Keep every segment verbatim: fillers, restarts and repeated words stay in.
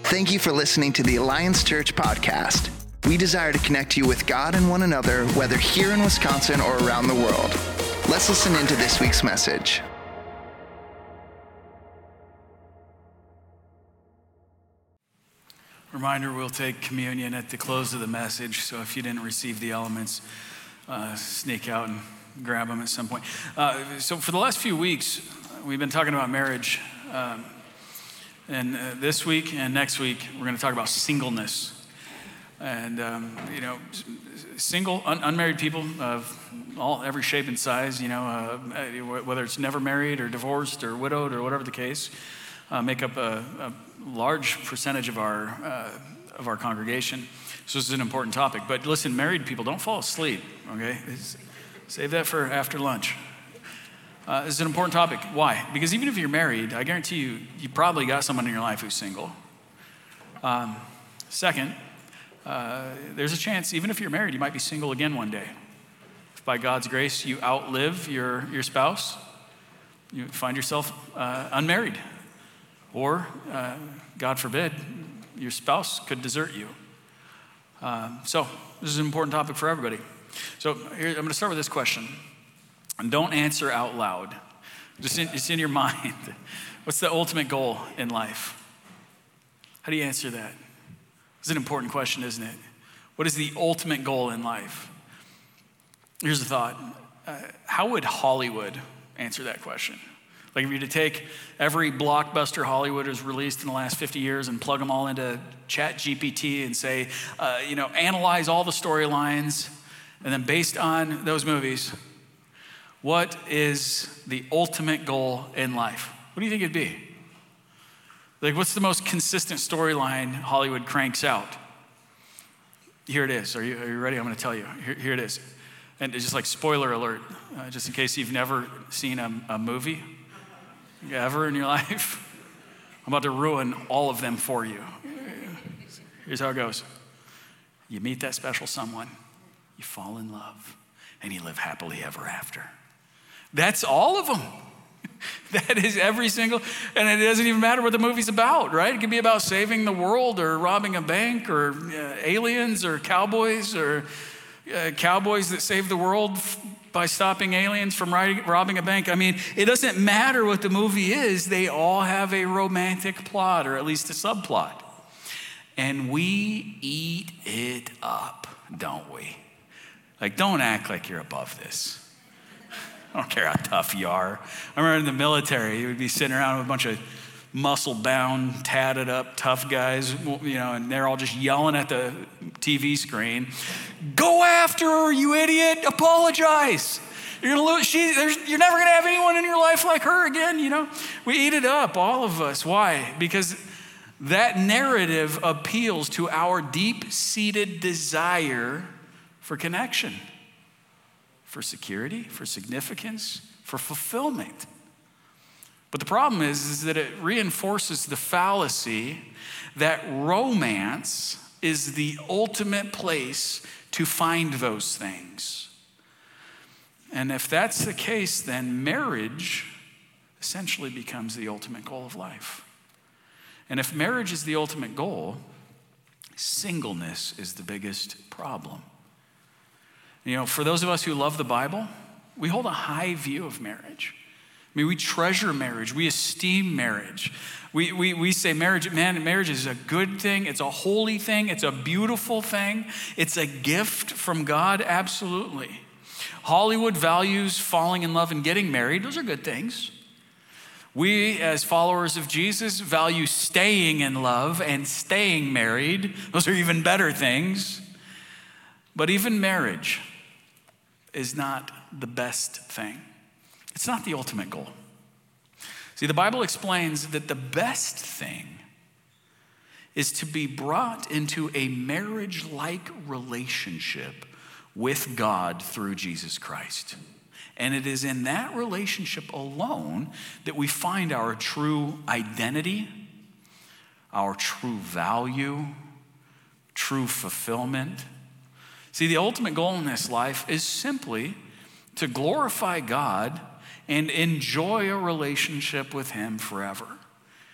Thank you for listening to the Alliance Church podcast. We desire to connect you with God and one another, whether here in Wisconsin or around the world. Let's listen into this week's message. Reminder, we'll take communion at the close of the message, so if you didn't receive the elements, uh, sneak out and grab them at some point. Uh, so for the last few weeks, we've been talking about marriage, um, and uh, this week and next week, we're going to talk about singleness. And, um, you know, single, un- unmarried people of all, every shape and size, you know, uh, whether it's never married or divorced or widowed or whatever the case, uh, make up a, a large percentage of our uh, of our congregation. So this is an important topic. But listen, married people, don't fall asleep, okay? It's, save that for after lunch. Uh, this is an important topic. Why? Because even if you're married, I guarantee you, you probably got someone in your life who's single. Um, second, uh, there's a chance, even if you're married, you might be single again one day. If by God's grace you outlive your, your spouse, you find yourself uh, unmarried. Or, uh, God forbid, your spouse could desert you. Um, so this is an important topic for everybody. So here, I'm going to start with this question. And don't answer out loud. Just in, it's in your mind. What's the ultimate goal in life? How do you answer that? It's an important question, isn't it? What is the ultimate goal in life? Here's the thought. Uh, how would Hollywood answer that question? Like if you were to take every blockbuster Hollywood has released in the last fifty years and plug them all into Chat G P T and say, uh, you know, analyze all the storylines, and then based on those movies, what is the ultimate goal in life? What do you think it'd be? Like, what's the most consistent storyline Hollywood cranks out? Here it is. Are you, are you ready? I'm going to tell you. Here, here it is. And it's just like spoiler alert, uh, just in case you've never seen a, a movie ever in your life. I'm about to ruin all of them for you. Here's how it goes. You meet that special someone, you fall in love, and you live happily ever after. That's all of them. That is every single, and it doesn't even matter what the movie's about, right? It could be about saving the world or robbing a bank or uh, aliens or cowboys or uh, cowboys that save the world f- by stopping aliens from riding, robbing a bank. I mean, it doesn't matter what the movie is. They all have a romantic plot or at least a subplot. And we eat it up, don't we? Like, don't act like you're above this. I don't care how tough you are. I remember in the military, you would be sitting around with a bunch of muscle-bound, tatted up, tough guys, you know, and they're all just yelling at the T V screen. Go after her, you idiot! Apologize. You're gonna lose. She, there's, you're never gonna have anyone in your life like her again. You know, we eat it up, all of us. Why? Because that narrative appeals to our deep-seated desire for connection, for security, for significance, for fulfillment. But the problem is, is that it reinforces the fallacy that romance is the ultimate place to find those things. And if that's the case, then marriage essentially becomes the ultimate goal of life. And if marriage is the ultimate goal, singleness is the biggest problem. You know, for those of us who love the Bible, we hold a high view of marriage. I mean, we treasure marriage. We esteem marriage. We, we, we say marriage, man, marriage is a good thing. It's a holy thing. It's a beautiful thing. It's a gift from God, absolutely. Hollywood values falling in love and getting married. Those are good things. We, as followers of Jesus, value staying in love and staying married. Those are even better things. But even marriage is not the best thing. It's not the ultimate goal. See, the Bible explains that the best thing is to be brought into a marriage-like relationship with God through Jesus Christ. And it is in that relationship alone that we find our true identity, our true value, true fulfillment. See, the ultimate goal in this life is simply to glorify God and enjoy a relationship with him forever.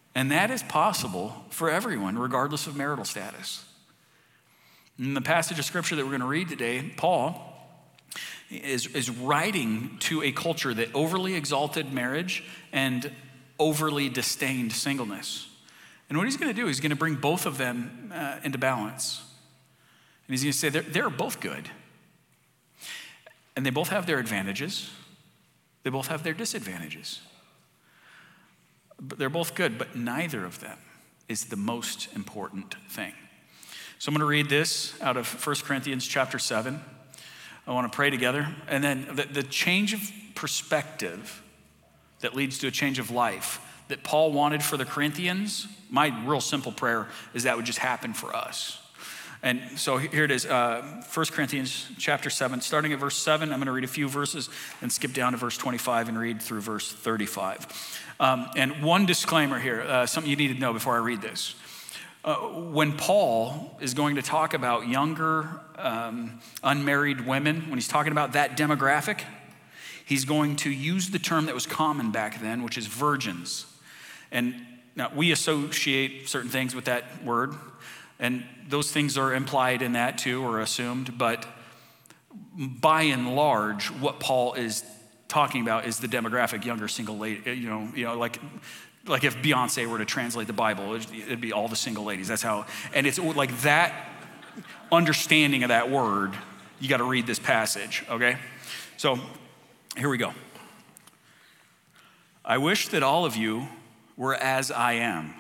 And that is possible for everyone, regardless of marital status. In the passage of scripture that we're going to read today, Paul is, is writing to a culture that overly exalted marriage and overly disdained singleness. And what he's going to do is he's going to bring both of them uh, into balance. And he's going to say they're, they're both good. And they both have their advantages. They both have their disadvantages. But they're both good, but neither of them is the most important thing. So I'm going to read this out of First Corinthians chapter seven. I want to pray together. And then the, the change of perspective that leads to a change of life that Paul wanted for the Corinthians, my real simple prayer is that would just happen for us. And so here it is, uh, First Corinthians chapter seven, starting at verse seven. I'm going to read a few verses and skip down to verse twenty-five and read through verse thirty-five. Um, and one disclaimer here, uh, something you need to know before I read this. Uh, when Paul is going to talk about younger, um, unmarried women, when he's talking about that demographic, he's going to use the term that was common back then, which is virgins. And now we associate certain things with that word, and those things are implied in that too, or assumed, but by and large, what Paul is talking about is the demographic younger single lady, you know, you know, like, like if Beyonce were to translate the Bible, it'd, it'd be all the single ladies. That's how, and it's like that understanding of that word, you got to read this passage, okay? So here we go. I wish that all of you were as I am,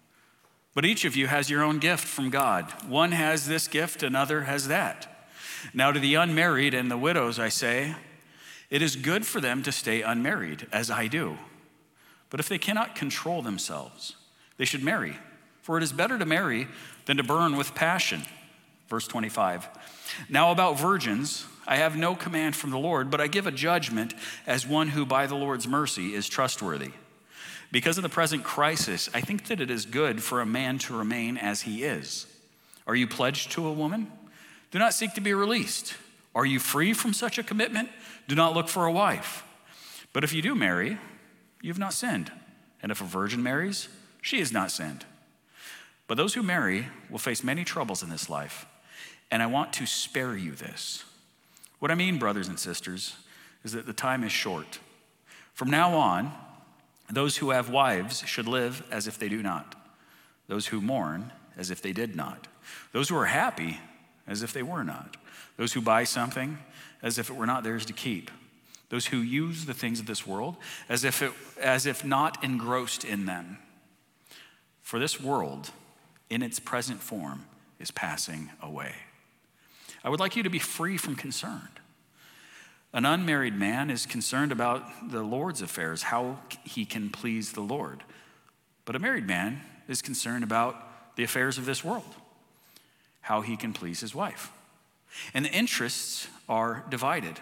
but each of you has your own gift from God. One has this gift, another has that. Now to the unmarried and the widows I say, it is good for them to stay unmarried, as I do. But if they cannot control themselves, they should marry, for it is better to marry than to burn with passion. Verse twenty-five, now about virgins, I have no command from the Lord, but I give a judgment as one who by the Lord's mercy is trustworthy. Because of the present crisis, I think that it is good for a man to remain as he is. Are you pledged to a woman? Do not seek to be released. Are you free from such a commitment? Do not look for a wife. But if you do marry, you have not sinned. And if a virgin marries, she has not sinned. But those who marry will face many troubles in this life. And I want to spare you this. What I mean, brothers and sisters, is that the time is short. From now on, those who have wives should live as if they do not. Those who mourn as if they did not. Those who are happy as if they were not. Those who buy something as if it were not theirs to keep. Those who use the things of this world as if it, as if not engrossed in them. For this world, in its present form, is passing away. I would like you to be free from concern. An unmarried man is concerned about the Lord's affairs, how he can please the Lord. But a married man is concerned about the affairs of this world, how he can please his wife. And the interests are divided.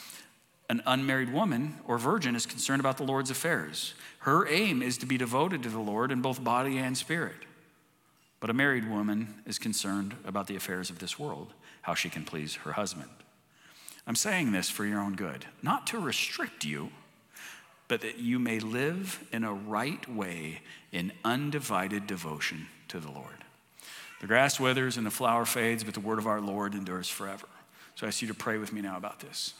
An unmarried woman or virgin is concerned about the Lord's affairs. Her aim is to be devoted to the Lord in both body and spirit. But a married woman is concerned about the affairs of this world, how she can please her husband. I'm saying this for your own good, not to restrict you, but that you may live in a right way in undivided devotion to the Lord. The grass withers and the flower fades, but the word of our Lord endures forever. So I ask you to pray with me now about this.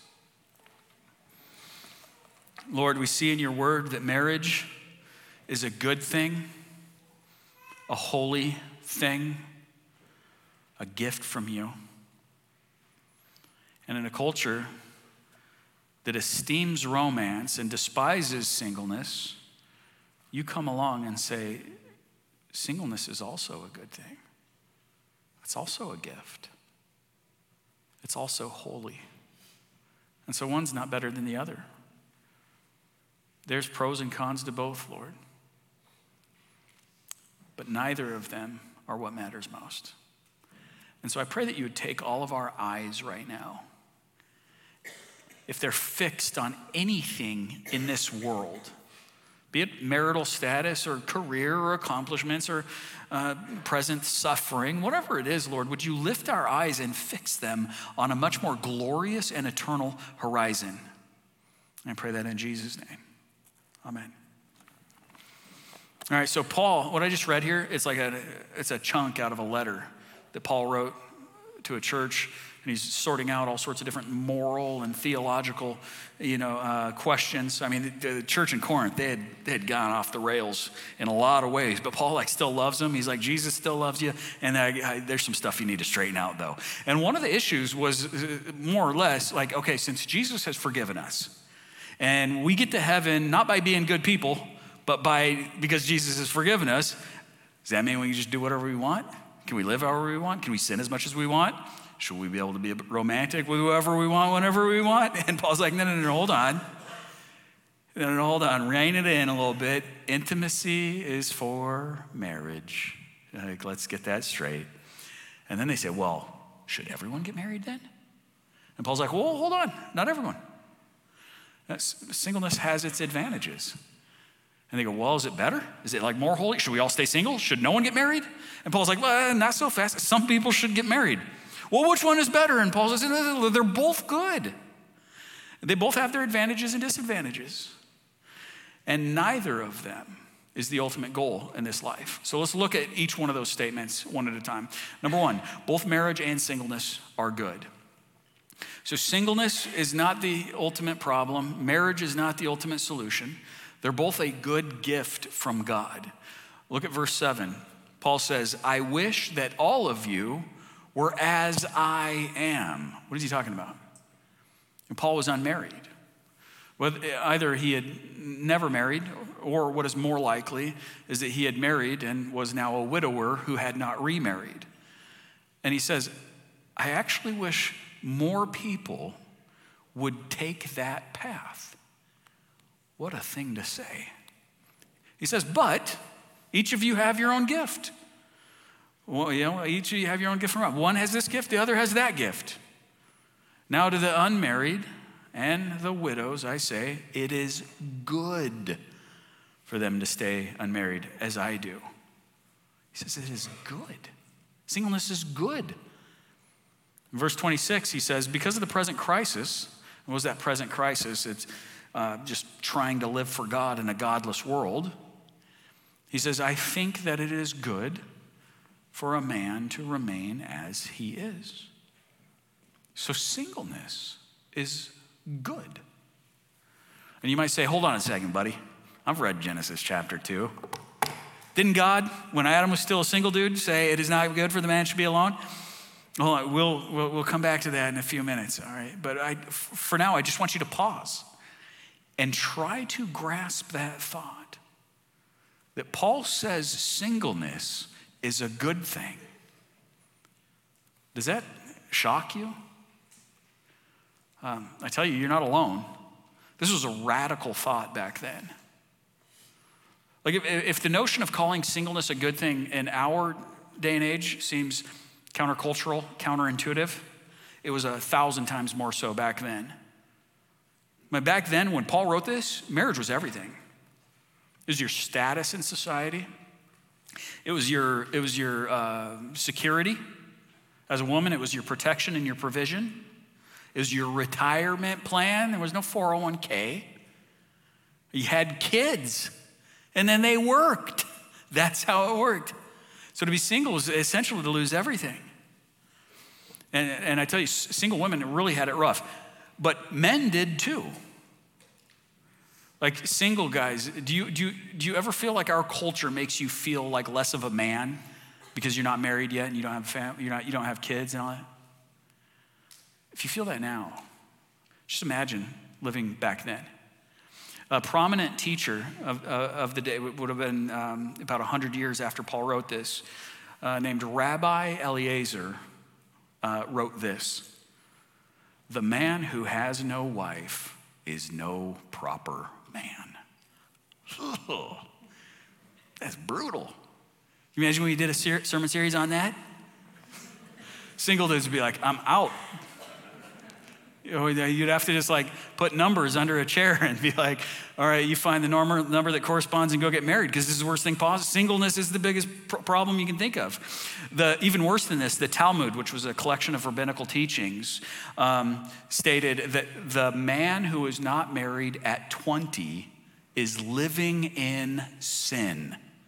Lord, we see in your word that marriage is a good thing, a holy thing, a gift from you. And in a culture that esteems romance and despises singleness, you come along and say, singleness is also a good thing. It's also a gift. It's also holy. And so one's not better than the other. There's pros and cons to both, Lord. But neither of them are what matters most. And so I pray that you would take all of our eyes right now, if they're fixed on anything in this world, be it marital status or career or accomplishments or uh, present suffering, whatever it is, Lord, would you lift our eyes and fix them on a much more glorious and eternal horizon? And I pray that in Jesus' name. Amen. All right, so Paul, what I just read here, it's like a, it's a chunk out of a letter that Paul wrote to a church, and he's sorting out all sorts of different moral and theological, you know, uh, questions. I mean, the, the church in Corinth, they had, they had gone off the rails in a lot of ways, but Paul like still loves them. He's like, Jesus still loves you, and I, I, there's some stuff you need to straighten out though. And one of the issues was more or less like, okay, since Jesus has forgiven us, and we get to heaven not by being good people, but by because Jesus has forgiven us, does that mean we can just do whatever we want? Can we live however we want? Can we sin as much as we want? Should we be able to be romantic with whoever we want, whenever we want? And Paul's like, no, no, no, hold on. No, no, hold on, rein it in a little bit. Intimacy is for marriage. Like, let's get that straight. And then they say, well, should everyone get married then? And Paul's like, well, hold on, not everyone. Singleness has its advantages. And they go, well, is it better? Is it like more holy? Should we all stay single? Should no one get married? And Paul's like, well, not so fast. Some people should get married. Well, which one is better? And Paul says, they're both good. They both have their advantages and disadvantages. And neither of them is the ultimate goal in this life. So let's look at each one of those statements one at a time. Number one, both marriage and singleness are good. So singleness is not the ultimate problem. Marriage is not the ultimate solution. They're both a good gift from God. Look at verse seven. Paul says, I wish that all of you were as I am. What is he talking about? And Paul was unmarried. Well, either he had never married, or what is more likely is that he had married and was now a widower who had not remarried. And he says, I actually wish more people would take that path. What a thing to say. He says, but each of you have your own gift. Well, you know, each of you have your own gift from God. One has this gift, the other has that gift. Now to the unmarried and the widows, I say, it is good for them to stay unmarried as I do. He says it is good. Singleness is good. In verse twenty-six, he says, because of the present crisis, what was that present crisis? It's uh, just trying to live for God in a godless world. He says, I think that it is good for a man to remain as he is. So singleness is good. And you might say, hold on a second, buddy. I've read Genesis chapter two. Didn't God, when Adam was still a single dude, say it is not good for the man to be alone? Hold on, we'll, we'll, we'll come back to that in a few minutes, all right? But I, for now, I just want you to pause and try to grasp that thought. That Paul says singleness is a good thing. Does that shock you? Um, I tell you, you're not alone. This was a radical thought back then. Like if, if the notion of calling singleness a good thing in our day and age seems countercultural, counterintuitive, it was a thousand times more so back then. But back then, when Paul wrote this, marriage was everything. It was your status in society. It was your, it was your uh, security. As a woman, it was your protection and your provision. It was your retirement plan. There was no four oh one k. You had kids, and then they worked. That's how it worked. So to be single was essentially to lose everything. And, and I tell you, single women really had it rough. But men did too. Like single guys, do you, do you, do you ever feel like our culture makes you feel like less of a man because you're not married yet and you don't have family, you're not, you don't have kids and all that? If you feel that now, just imagine living back then. A prominent teacher of, uh, of the day would have been um, about one hundred years after Paul wrote this, uh, named Rabbi Eliezer, uh, wrote this: the man who has no wife is no proper man. Oh, that's brutal. Can you imagine when you did a ser- sermon series on that? Single dudes would be like, I'm out. You know, you'd have to just like put numbers under a chair and be like, all right, you find the normal number that corresponds and go get married because this is the worst thing possible. Singleness is the biggest pr- problem you can think of. The even worse than this, the Talmud, which was a collection of rabbinical teachings, um, stated that the man who is not married at twenty is living in sin.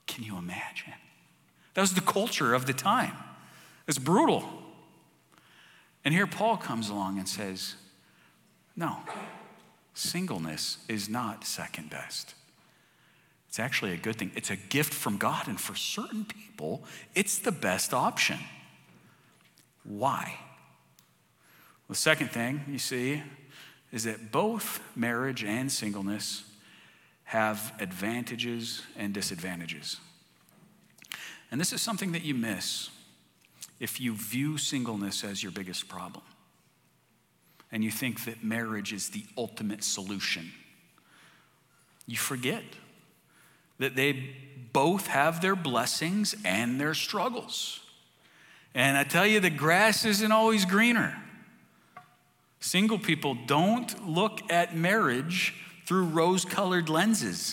Can you imagine? That was the culture of the time. It's brutal. And here Paul comes along and says, no, singleness is not second best. It's actually a good thing. It's a gift from God, and for certain people, it's the best option. Why? The second thing you see is that both marriage and singleness have advantages and disadvantages. And this is something that you miss if you view singleness as your biggest problem and you think that marriage is the ultimate solution. You forget that they both have their blessings and their struggles. And I tell you, the grass isn't always greener. Single people don't look at marriage through rose-colored lenses.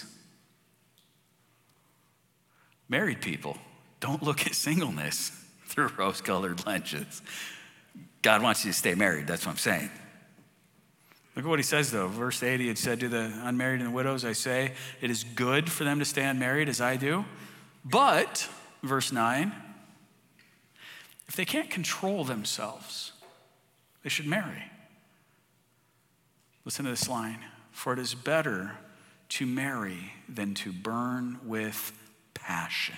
Married people don't look at singleness through rose-colored lenses. God wants you to stay married, that's what I'm saying. Look at what he says, though. Verse eight, he had said to the unmarried and the widows, I say, it is good for them to stay unmarried as I do. But, verse nine, if they can't control themselves, they should marry. Listen to this line. For it is better to marry than to burn with passion.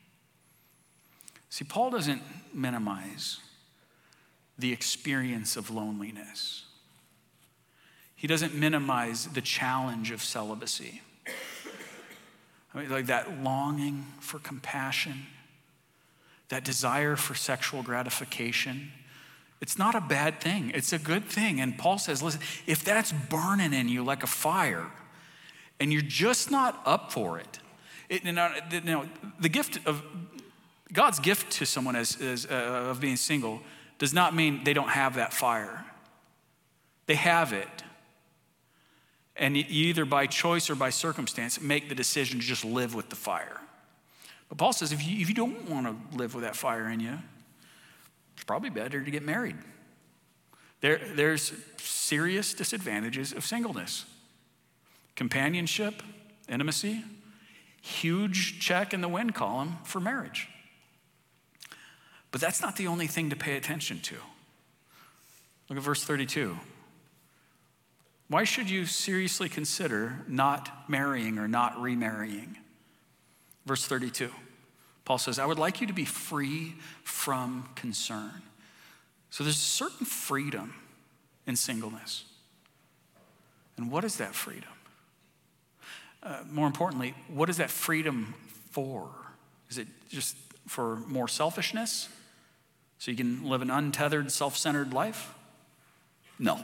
See, Paul doesn't minimize the experience of loneliness. He doesn't minimize the challenge of celibacy. I mean, like that longing for compassion, that desire for sexual gratification. It's not a bad thing. It's a good thing. And Paul says, listen, if that's burning in you like a fire and you're just not up for it, it you know, you know, the gift of God's gift to someone as, as uh, of being single does not mean they don't have that fire. They have it. And you either by choice or by circumstance make the decision to just live with the fire. But Paul says if you, if you don't want to live with that fire in you, it's probably better to get married. There, there's serious disadvantages of singleness. Companionship, intimacy, huge check in the win column for marriage. But that's not the only thing to pay attention to. Look at verse thirty-two. Why should you seriously consider not marrying or not remarrying? Verse thirty-two. Paul says, I would like you to be free from concern. So there's a certain freedom in singleness. And what is that freedom? Uh, more importantly, what is that freedom for? Is it just for more selfishness? So you can live an untethered, self-centered life? No.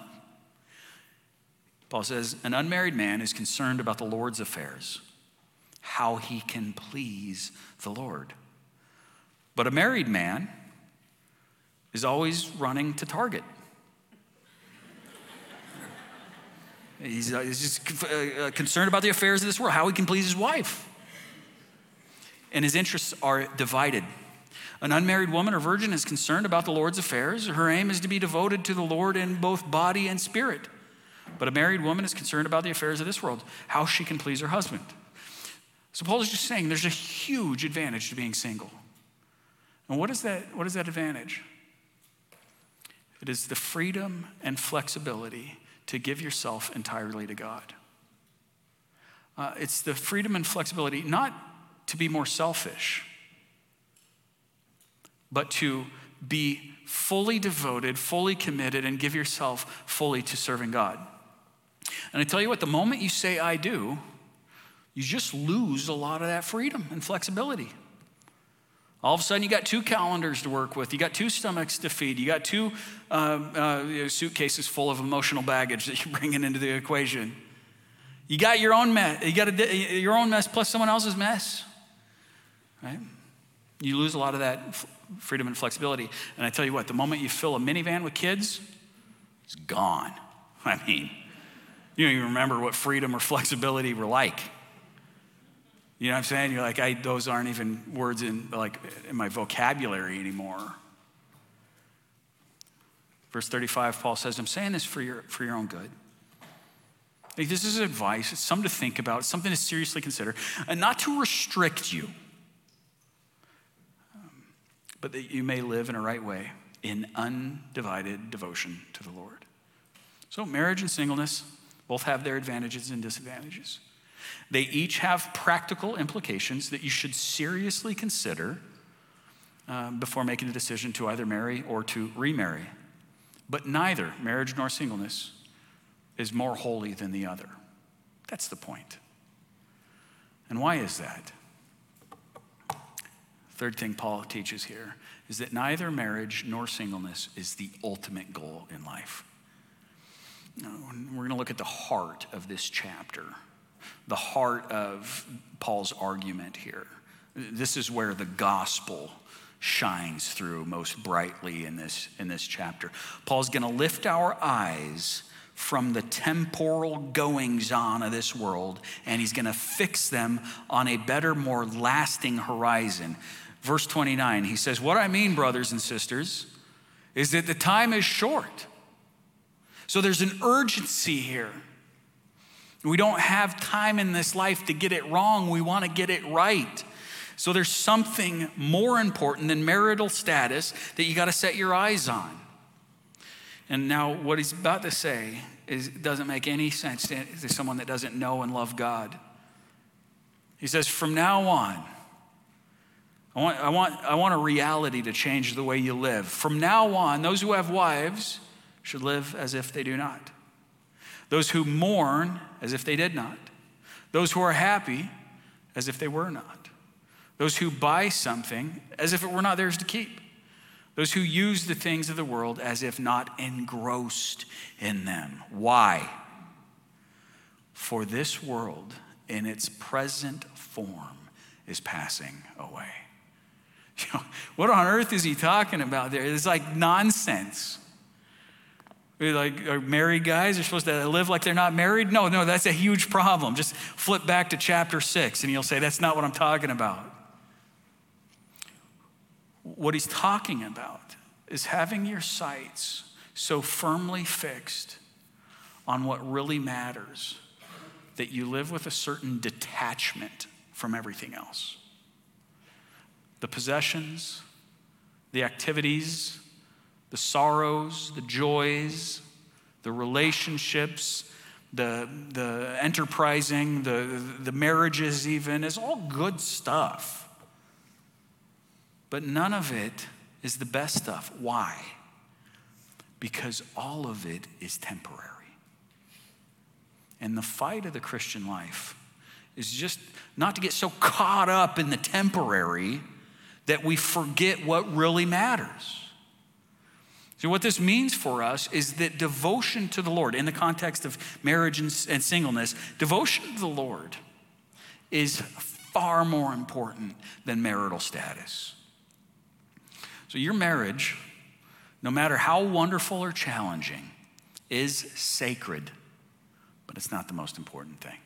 Paul says, an unmarried man is concerned about the Lord's affairs, how he can please the Lord. But a married man is always running to Target. He's, uh, he's just uh, concerned about the affairs of this world, how he can please his wife. And his interests are divided. An unmarried woman or virgin is concerned about the Lord's affairs. Her aim is to be devoted to the Lord in both body and spirit. But a married woman is concerned about the affairs of this world, how she can please her husband. So Paul is just saying there's a huge advantage to being single. And what is that, what is that advantage? It is the freedom and flexibility to give yourself entirely to God. Uh, it's the freedom and flexibility not to be more selfish, but to be fully devoted, fully committed, and give yourself fully to serving God. And I tell you what, the moment you say, I do, you just lose a lot of that freedom and flexibility. All of a sudden, you got two calendars to work with. You got two stomachs to feed. You got two uh, uh, you know, suitcases full of emotional baggage that you're bringing into the equation. You got your own mess. You got a, your own mess plus someone else's mess, right? You lose a lot of that f- freedom and flexibility. And I tell you what, the moment you fill a minivan with kids, it's gone. I mean, you don't even remember what freedom or flexibility were like. You know what I'm saying? You're like, I, those aren't even words in like in my vocabulary anymore. Verse thirty-five, Paul says, I'm saying this for your, for your own good. Like, this is advice. It's something to think about. It's something to seriously consider. And not to restrict you. but that you may live in a right way in undivided devotion to the Lord. So marriage and singleness both have their advantages and disadvantages. They each have practical implications that you should seriously consider uh, before making a decision to either marry or to remarry. But neither marriage nor singleness is more holy than the other. That's the point. And why is that? Third thing Paul teaches here is that neither marriage nor singleness is the ultimate goal in life. We're going to look at the heart of this chapter, the heart of Paul's argument here. This is where the gospel shines through most brightly in this, in this chapter. Paul's going to lift our eyes from the temporal goings-on of this world, and he's going to fix them on a better, more lasting horizon. Verse twenty-nine, he says, "What I mean, brothers and sisters, is that the time is short." So there's an urgency here. We don't have time in this life to get it wrong. We want to get it right. So there's something more important than marital status that you got to set your eyes on. And now what he's about to say is, doesn't make any sense to, to someone that doesn't know and love God. He says, from now on, I want, I want, I want a reality to change the way you live. From now on, those who have wives should live as if they do not. Those who mourn as if they did not. Those who are happy as if they were not. Those who buy something as if it were not theirs to keep. Those who use the things of the world as if not engrossed in them. Why? For this world in its present form is passing away. You know, what on earth is he talking about there? It's like nonsense. Like, are married guys are supposed to live like they're not married? No, no, that's a huge problem. Just flip back to chapter six and you'll say, that's not what I'm talking about. What he's talking about is having your sights so firmly fixed on what really matters that you live with a certain detachment from everything else. The possessions, the activities, the sorrows, the joys, the relationships, the, the enterprising, the, the marriages even, is all good stuff. But none of it is the best stuff. Why? Because all of it is temporary. And the fight of the Christian life is just not to get so caught up in the temporary that we forget what really matters. So what this means for us is that devotion to the Lord, in the context of marriage and, and singleness, devotion to the Lord is far more important than marital status. So your marriage, no matter how wonderful or challenging, is sacred, but it's not the most important thing.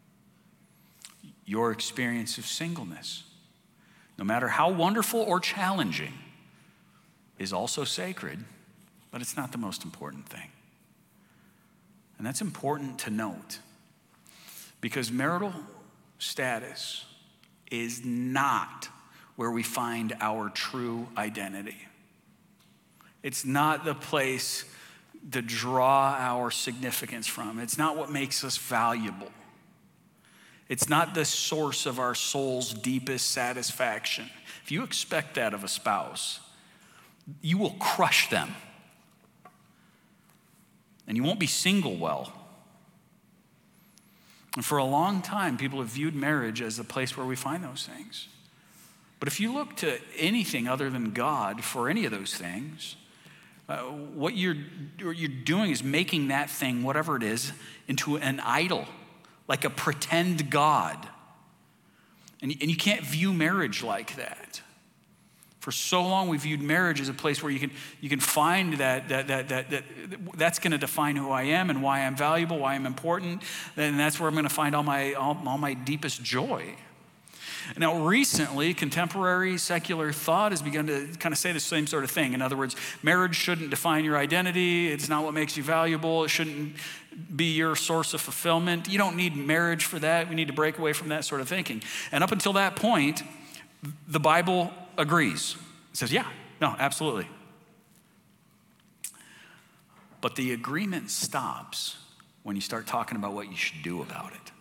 Your experience of singleness, no matter how wonderful or challenging, is also sacred, but it's not the most important thing. And that's important to note, because marital status is not where we find our true identity. It's not the place to draw our significance from. It's not what makes us valuable. It's not the source of our soul's deepest satisfaction. If you expect that of a spouse, you will crush them. And you won't be single well. And for a long time, people have viewed marriage as the place where we find those things. But if you look to anything other than God for any of those things, uh, what you're, what you're doing is making that thing, whatever it is, into an idol, like a pretend God. And, and you can't view marriage like that. For so long, we viewed marriage as a place where you can you can find that that that that, that that's going to define who I am and why I'm valuable, why I'm important, and that's where I'm going to find all my all, all my deepest joy. Now, recently, contemporary secular thought has begun to kind of say the same sort of thing. In other words, marriage shouldn't define your identity. It's not what makes you valuable. It shouldn't be your source of fulfillment. You don't need marriage for that. We need to break away from that sort of thinking. And up until that point, the Bible agrees. He says, yeah, no, absolutely. But the agreement stops when you start talking about what you should do about it.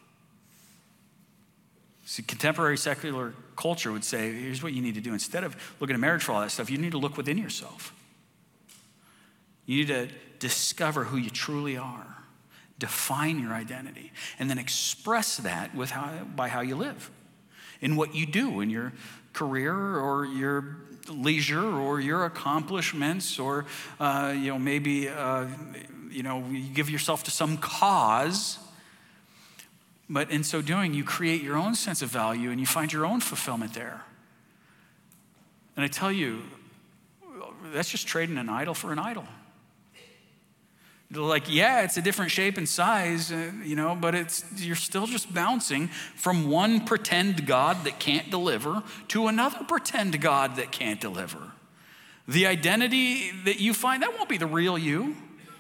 See, contemporary secular culture would say, here's what you need to do. Instead of looking at marriage for all that stuff, you need to look within yourself. You need to discover who you truly are, define your identity, and then express that with how, by how you live, in what you do, in your career or your leisure or your accomplishments, or uh, you know maybe uh, you know you give yourself to some cause. But in so doing, you create your own sense of value and you find your own fulfillment there. And I tell you, that's just trading an idol for an idol. Like, yeah, it's a different shape and size, uh, you know, but it's you're still just bouncing from one pretend God that can't deliver to another pretend God that can't deliver. The identity that you find, that won't be the real you.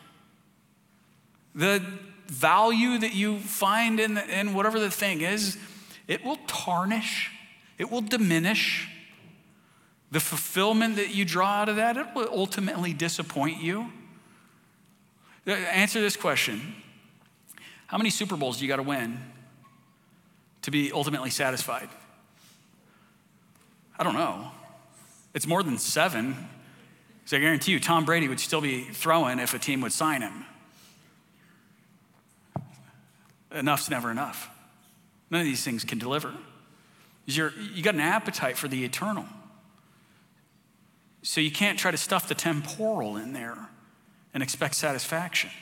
The value that you find in, the, in whatever the thing is, it will tarnish, it will diminish. The fulfillment that you draw out of that, it will ultimately disappoint you. Answer this question. How many Super Bowls do you got to win to be ultimately satisfied? I don't know. It's more than seven. So I guarantee you, Tom Brady would still be throwing if a team would sign him. Enough's never enough. None of these things can deliver. You're, you got an appetite for the eternal. So you can't try to stuff the temporal in there and expect satisfaction.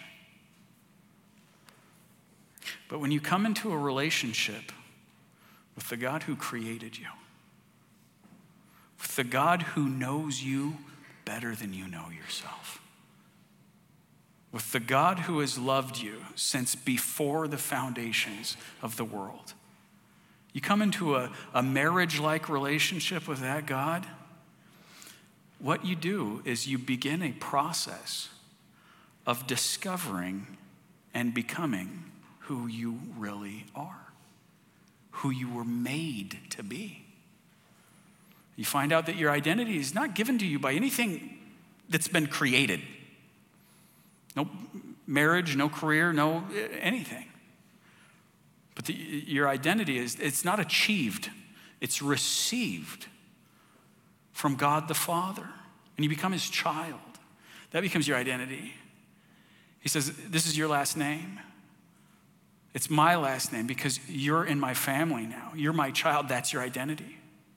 But when you come into a relationship with the God who created you, with the God who knows you better than you know yourself, with the God who has loved you since before the foundations of the world, you come into a, a marriage-like relationship with that God, what you do is you begin a process of discovering and becoming who you really are, who you were made to be. You find out that your identity is not given to you by anything that's been created. No marriage, no career, no anything. But the, your identity is, it's not achieved, it's received from God the Father. And you become his child. That becomes your identity. He says, this is your last name. It's my last name because you're in my family now. You're my child. That's your identity.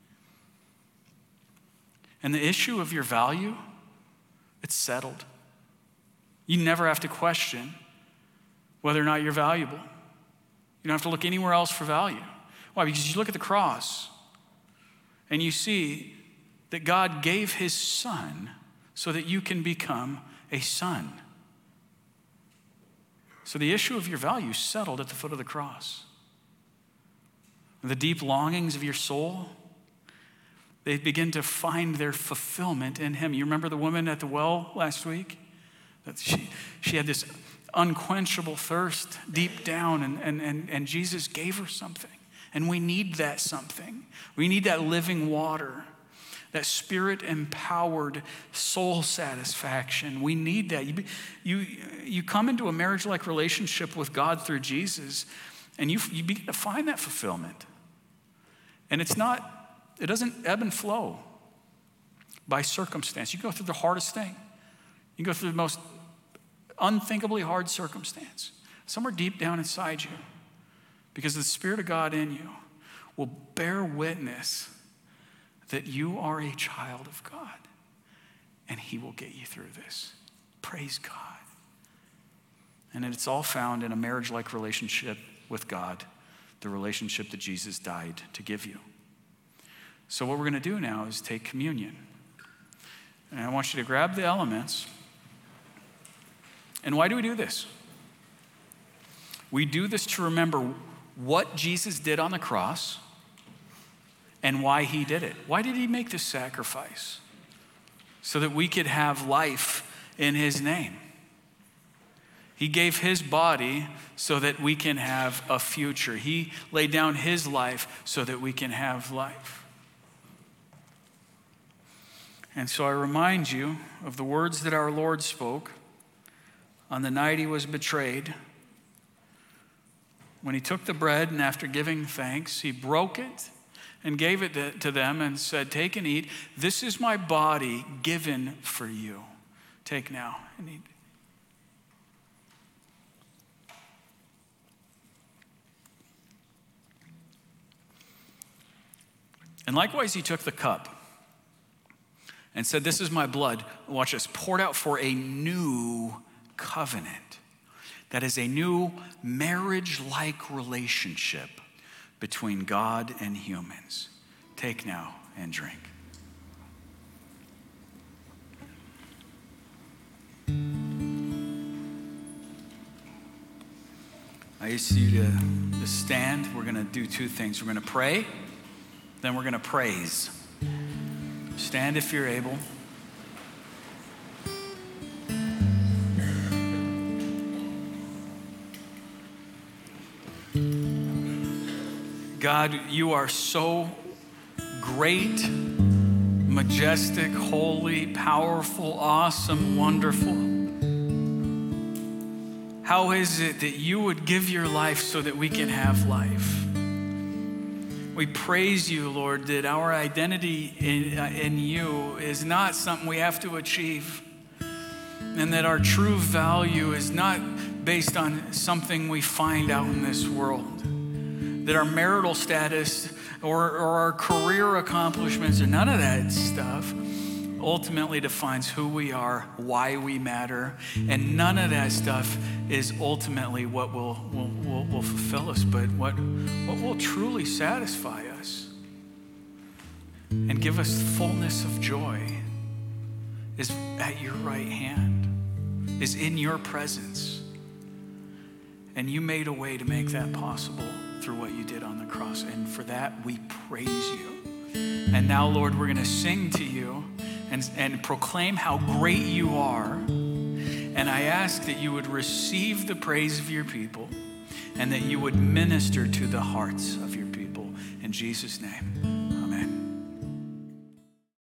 And the issue of your value, it's settled. You never have to question whether or not you're valuable. You don't have to look anywhere else for value. Why? Because you look at the cross and you see that God gave his son so that you can become a son. So the issue of your value is settled at the foot of the cross. The deep longings of your soul, they begin to find their fulfillment in him. You remember the woman at the well last week? That she, she had this unquenchable thirst deep down, and, and, and, and Jesus gave her something. And we need that something. We need that living water, that spirit-empowered soul satisfaction. We need that. You, you, you come into a marriage-like relationship with God through Jesus, and you, you begin to find that fulfillment. And it's not, it doesn't ebb and flow by circumstance. You go through the hardest thing. You go through the most unthinkably hard circumstance. Somewhere deep down inside you, because the Spirit of God in you will bear witness that you are a child of God, and he will get you through this. Praise God. And it's all found in a marriage-like relationship with God, the relationship that Jesus died to give you. So what we're going to do now is take communion. And I want you to grab the elements. And why do we do this? We do this to remember what Jesus did on the cross and why he did it. Why did he make this sacrifice? So that we could have life in his name. He gave his body so that we can have a future. He laid down his life so that we can have life. And so I remind you of the words that our Lord spoke on the night he was betrayed, when he took the bread and after giving thanks, he broke it and gave it to them and said, "Take and eat. This is my body given for you. Take now and eat." And likewise, he took the cup and said, "This is my blood," watch this, "poured out for a new covenant." That is a new marriage-like relationship between God and humans. Take now and drink. I ask you to, to stand. We're going to do two things. We're going to pray, then we're going to praise. Stand if you're able. God, you are so great, majestic, holy, powerful, awesome, wonderful. How is it that you would give your life so that we can have life? We praise you, Lord, that our identity in, uh, in you is not something we have to achieve, and that our true value is not based on something we find out in this world. That our marital status or, or our career accomplishments or none of that stuff ultimately defines who we are, why we matter, and none of that stuff is ultimately what will, will, will, will fulfill us, but what, what will truly satisfy us and give us fullness of joy is at your right hand, is in your presence. And you made a way to make that possible through what you did on the cross. And for that, we praise you. And now, Lord, we're going to sing to you and, and proclaim how great you are. And I ask that you would receive the praise of your people and that you would minister to the hearts of your people. In Jesus' name.